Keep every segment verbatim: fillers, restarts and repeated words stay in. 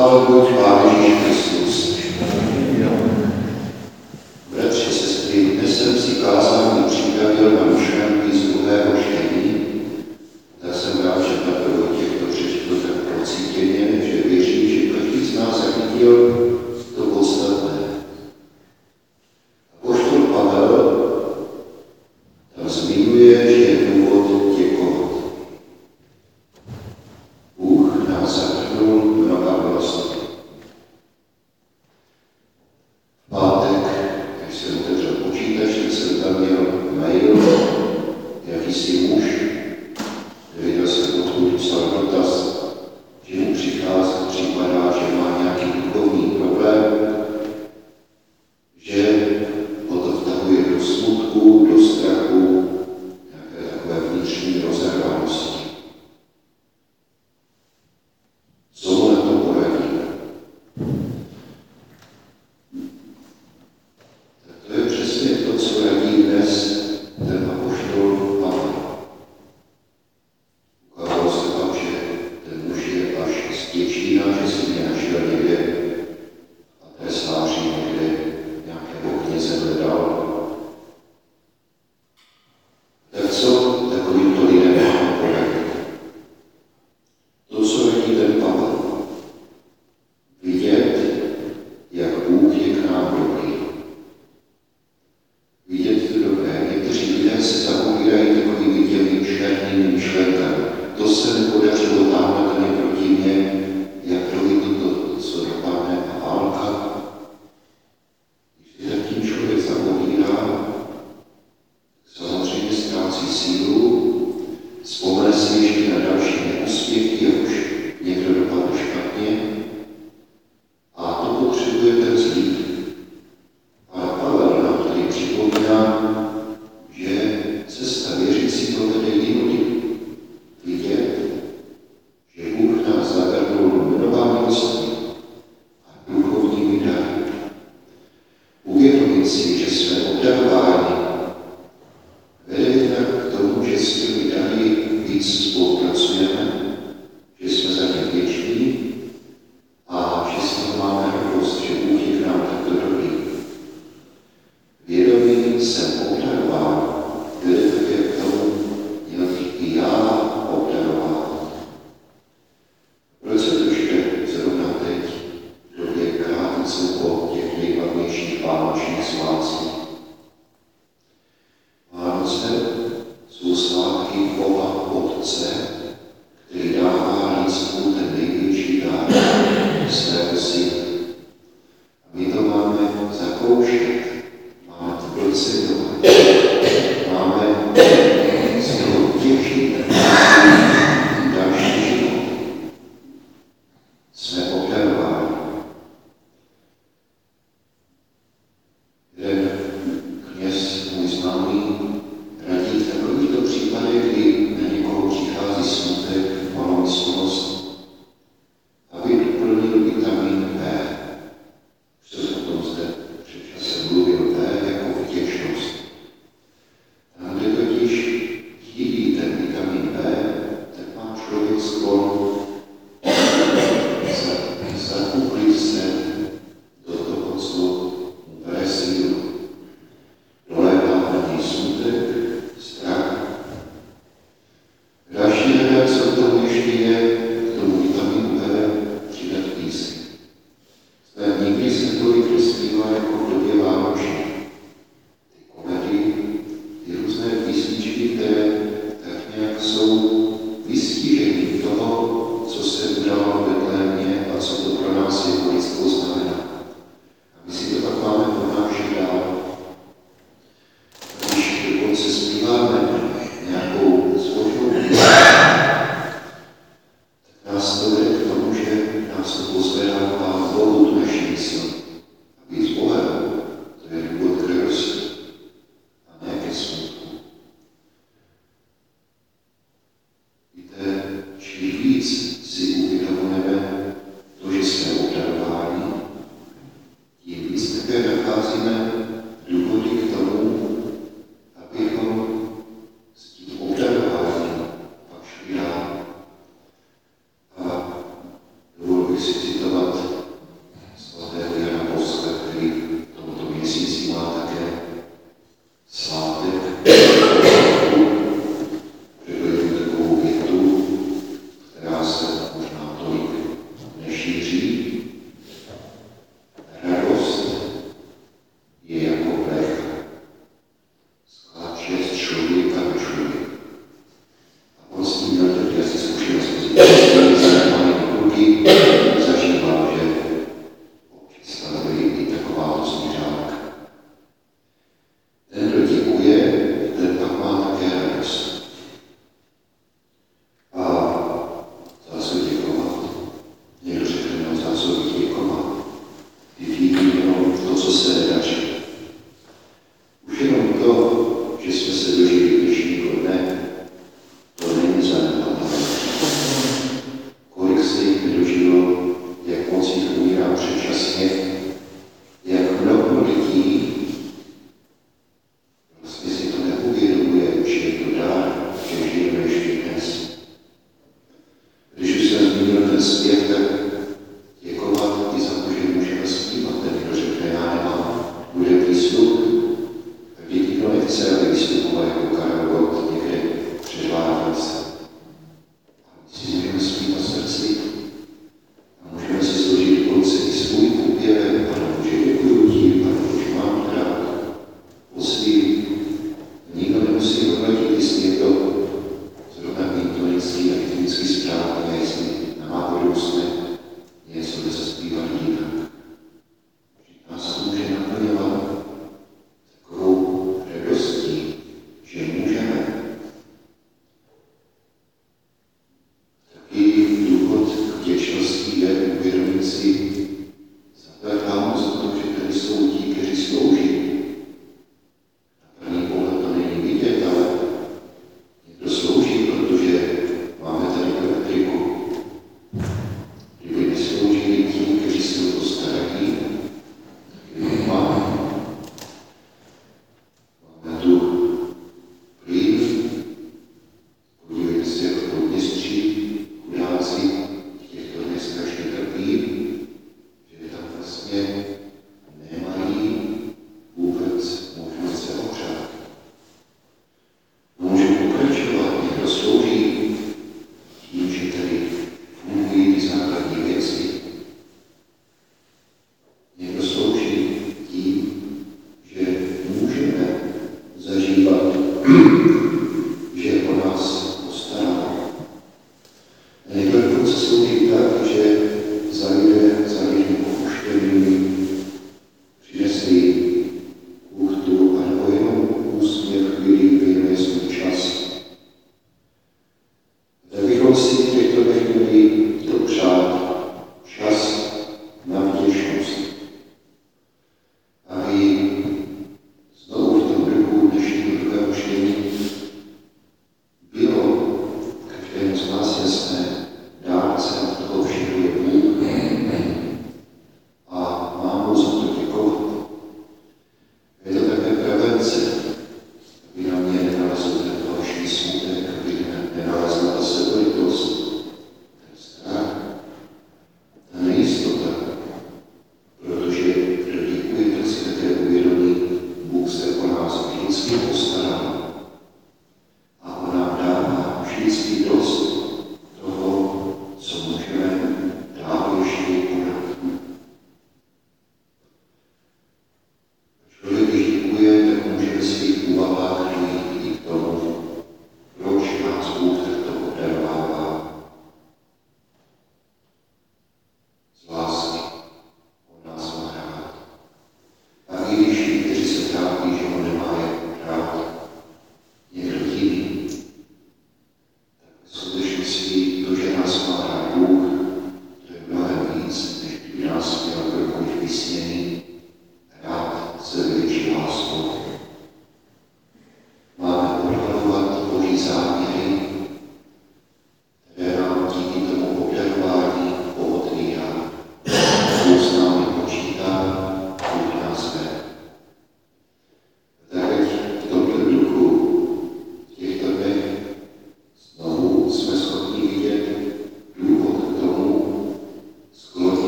Chvála buď Pán Ježíš Kristus. Bratři, sestry, dnes jsem si kázání připravil na myšlenky z druhého čtení. Tak jsem rád, že na prvo těchto přečtu tak pocítěně, že věřím, že každý z nás zachytil to podstatné. Apoštol Pavel tam zmiňuje, že je důvod děkovat. Bůh nás zahrnul mnoha milostmi. V pátek, když jsem otevřel počítač, tak jsem tam měl mail, jakýsi muž, nevěděl jsem, odkud psal dotaz, že mu přichází, připadá, že má nějaký duchovní problém, že ho to vtahuje do smutku, do strachu, nějaké takové vnitřní rozervanosti. Co mu na to poradí? Tak to je přesně to, co radí dnes ten apoštol Pavel. Ukázalo se tam, že ten muž je až z Děčína, že si mě našel někde a tresáři někde nějakého kněze hledal. Tak co takovýmto lidem mám poradit? To, co radí ten Pavel. Vidět, jak Bůh je k nám dobrý. Vidět to dobré. Někteří lidé se zapovídají takovými těmi černými myšlenkami. To se nepodařilo, tamhle ten je proti mně, jak to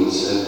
Trojice